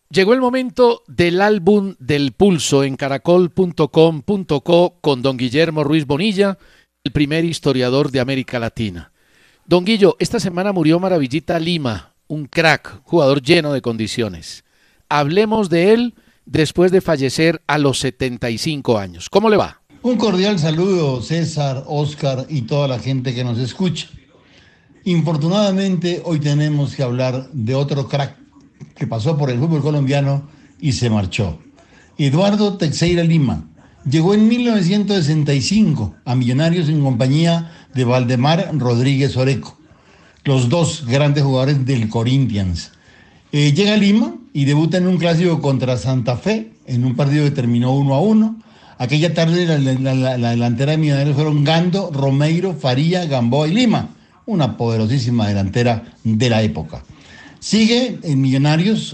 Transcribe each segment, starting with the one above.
Llegó el momento del álbum del pulso en caracol.com.co con don Guillermo Ruiz Bonilla, el primer historiador de América Latina. Don Guillo, esta semana murió Maravillita Lima, un crack, jugador lleno de condiciones. Hablemos de él después de fallecer a los 75 años. ¿Cómo le va? Un cordial saludo, César, Oscar y toda la gente que nos escucha. Infortunadamente, hoy tenemos que hablar de otro crack que pasó por el fútbol colombiano y se marchó. Eduardo Teixeira Lima llegó en 1965 a Millonarios en compañía de Valdemar Rodríguez Oreco, los dos grandes jugadores del Corinthians. Llega a Lima y debuta en un clásico contra Santa Fe, en un partido que terminó 1-1. Aquella tarde la delantera de Millonarios fueron Gando, Romeiro, Faría, Gamboa y Lima, una poderosísima delantera de la época. Sigue en Millonarios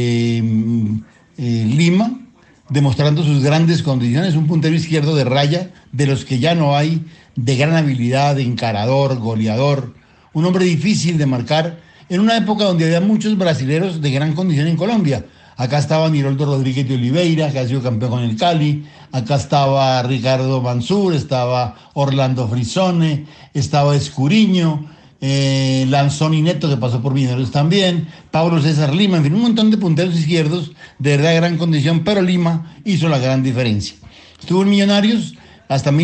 Lima, demostrando sus grandes condiciones, un puntero izquierdo de raya, de los que ya no hay, de gran habilidad, de encarador, goleador, un hombre difícil de marcar, en una época donde había muchos brasileros de gran condición en Colombia. Acá estaba Niroldo Rodríguez de Oliveira, que ha sido campeón con el Cali, acá estaba Ricardo Mansur, estaba Orlando Frisone, estaba Escuriño, Lanzoni Neto, que pasó por Millonarios también, Pablo César Lima, en fin, un montón de punteros izquierdos de verdad de gran condición, pero Lima hizo la gran diferencia. Estuvo en Millonarios hasta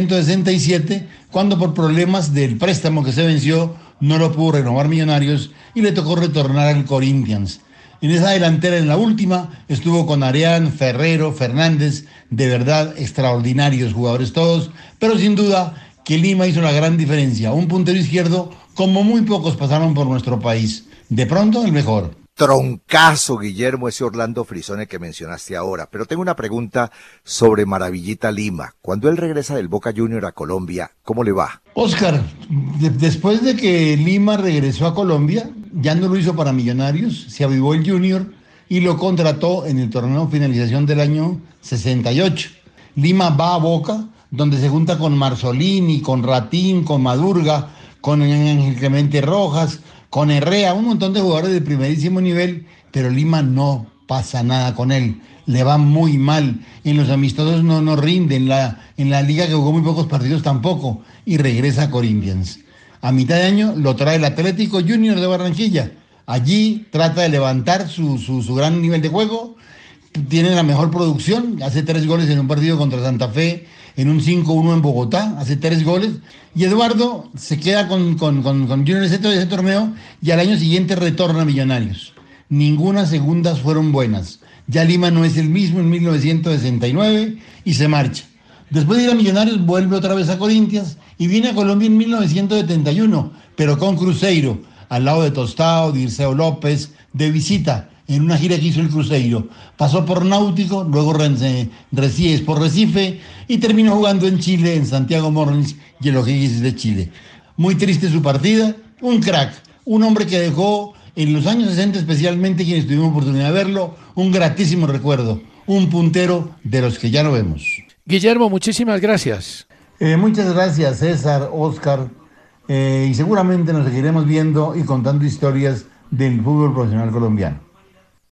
1967, cuando por problemas del préstamo que se venció, no lo pudo renovar Millonarios y le tocó retornar al Corinthians. En esa delantera, en la última, estuvo con Arián, Ferrero, Fernández, de verdad extraordinarios jugadores todos, pero sin duda que Lima hizo la gran diferencia, un puntero izquierdo como muy pocos pasaron por nuestro país, de pronto el mejor. Troncazo, Guillermo, ese Orlando Frisone que mencionaste ahora. Pero tengo una pregunta sobre Maravillita Lima. Cuando él regresa del Boca Junior a Colombia, ¿cómo le va? Oscar, después de que Lima regresó a Colombia, ya no lo hizo para Millonarios, se avivó el Junior y lo contrató en el torneo finalización del año 68. Lima va a Boca, donde se junta con Marzolini, con Ratín, con Madurga, con Ángel Clemente Rojas, con Herrera, un montón de jugadores de primerísimo nivel, pero Lima no pasa nada con él, le va muy mal, en los amistosos no rinde, en la liga que jugó muy pocos partidos tampoco, y regresa a Corinthians. A mitad de año lo trae el Atlético Junior de Barranquilla, allí trata de levantar su gran nivel de juego, tiene la mejor producción, hace 3 goles en un partido contra Santa Fe, en un 5-1 en Bogotá, hace 3 goles, y Eduardo se queda con Junior ese torneo y al año siguiente retorna a Millonarios. Ninguna segundas fueron buenas. Ya Lima no es el mismo en 1969 y se marcha. Después de ir a Millonarios vuelve otra vez a Corinthians y viene a Colombia en 1971, pero con Cruzeiro, al lado de Tostao, Dirceo López, de visita, en una gira que hizo el Cruzeiro. Pasó por Náutico, luego por Recife y terminó jugando en Chile, en Santiago Morning y en los O'Higgins de Chile. Muy triste su partida, un crack, un hombre que dejó en los años 60, especialmente quienes tuvimos oportunidad de verlo, un gratísimo recuerdo, un puntero de los que ya no vemos. Guillermo, muchísimas gracias. Muchas gracias, César, Oscar, y seguramente nos seguiremos viendo y contando historias del fútbol profesional colombiano.